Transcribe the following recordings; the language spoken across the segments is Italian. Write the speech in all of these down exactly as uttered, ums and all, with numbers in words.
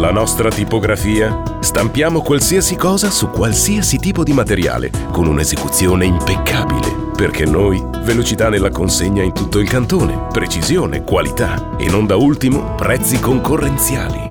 La nostra tipografia? Stampiamo qualsiasi cosa su qualsiasi tipo di materiale, con un'esecuzione impeccabile. Perché noi, velocità nella consegna in tutto il cantone, precisione, qualità e non da ultimo, prezzi concorrenziali.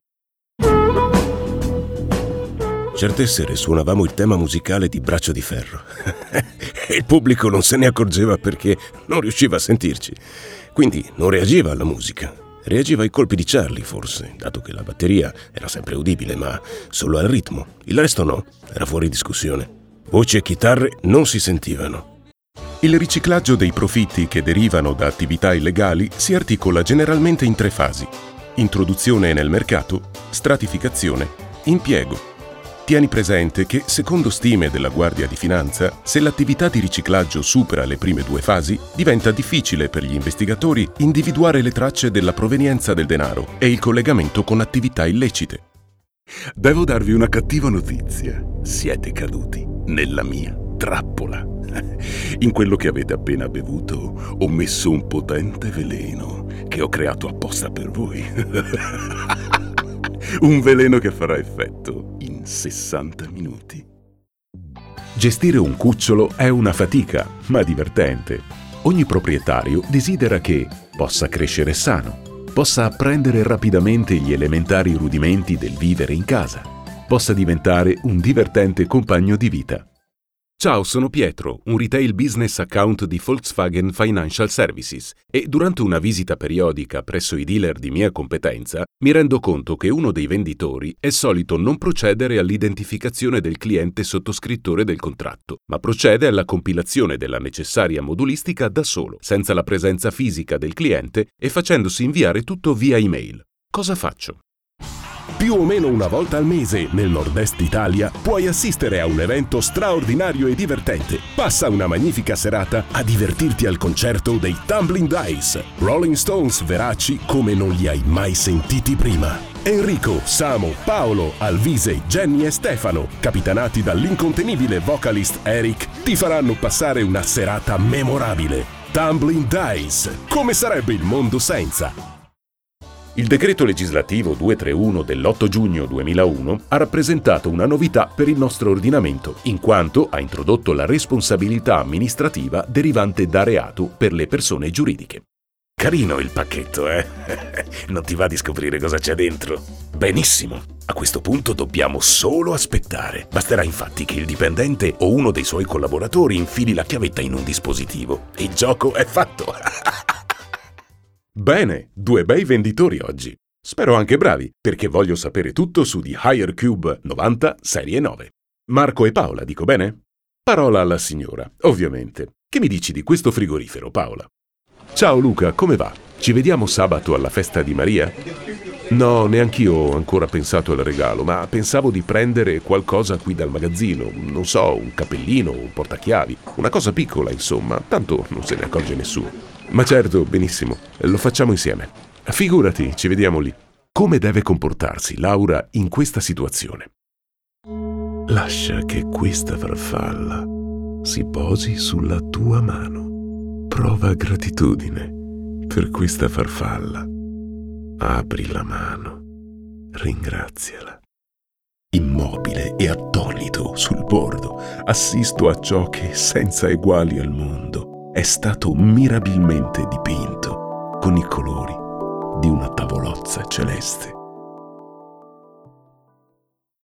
Certe sere suonavamo il tema musicale di Braccio di Ferro e il pubblico non se ne accorgeva perché non riusciva a sentirci. Quindi non reagiva alla musica, reagiva ai colpi di Charlie forse, dato che la batteria era sempre udibile, ma solo al ritmo. Il resto no, era fuori discussione. Voci e chitarre non si sentivano. Il riciclaggio dei profitti che derivano da attività illegali si articola generalmente in tre fasi: introduzione nel mercato, stratificazione, impiego. Tieni presente che, secondo stime della Guardia di Finanza, se l'attività di riciclaggio supera le prime due fasi, diventa difficile per gli investigatori individuare le tracce della provenienza del denaro e il collegamento con attività illecite. Devo darvi una cattiva notizia. Siete caduti nella mia trappola. In quello che avete appena bevuto ho messo un potente veleno che ho creato apposta per voi. Un veleno che farà effetto in sessanta minuti. Gestire un cucciolo è una fatica, ma divertente. Ogni proprietario desidera che possa crescere sano, possa apprendere rapidamente gli elementari rudimenti del vivere in casa, possa diventare un divertente compagno di vita. Ciao, sono Pietro, un retail business account di Volkswagen Financial Services e durante una visita periodica presso i dealer di mia competenza mi rendo conto che uno dei venditori è solito non procedere all'identificazione del cliente sottoscrittore del contratto, ma procede alla compilazione della necessaria modulistica da solo, senza la presenza fisica del cliente e facendosi inviare tutto via email. Cosa faccio? Più o meno una volta al mese nel nord-est Italia puoi assistere a un evento straordinario e divertente. Passa una magnifica serata a divertirti al concerto dei Tumbling Dice, Rolling Stones veraci come non li hai mai sentiti prima. Enrico, Samo, Paolo, Alvise, Jenny e Stefano, capitanati dall'incontenibile vocalist Eric, ti faranno passare una serata memorabile. Tumbling Dice, come sarebbe il mondo senza? Il decreto legislativo duecentotrentuno dell'otto giugno duemilauno ha rappresentato una novità per il nostro ordinamento, in quanto ha introdotto la responsabilità amministrativa derivante da reato per le persone giuridiche. Carino il pacchetto, eh? Non ti va di scoprire cosa c'è dentro? Benissimo! A questo punto dobbiamo solo aspettare. Basterà infatti che il dipendente o uno dei suoi collaboratori infili la chiavetta in un dispositivo. Il gioco è fatto! Bene, due bei venditori oggi. Spero anche bravi, perché voglio sapere tutto su The Higher Cube novanta Serie nove. Marco e Paola, dico bene? Parola alla signora, ovviamente. Che mi dici di questo frigorifero, Paola? Ciao Luca, come va? Ci vediamo sabato alla festa di Maria? No, neanch'io ho ancora pensato al regalo, ma pensavo di prendere qualcosa qui dal magazzino. Non so, un cappellino, un portachiavi. Una cosa piccola, insomma, tanto non se ne accorge nessuno. Ma certo, benissimo, lo facciamo insieme. Figurati, ci vediamo lì. Come deve comportarsi Laura in questa situazione? Lascia che questa farfalla si posi sulla tua mano. Prova gratitudine per questa farfalla. Apri la mano, ringraziala. Immobile e attonito sul bordo, assisto a ciò che, senza eguali al mondo, è stato mirabilmente dipinto con i colori di una tavolozza celeste.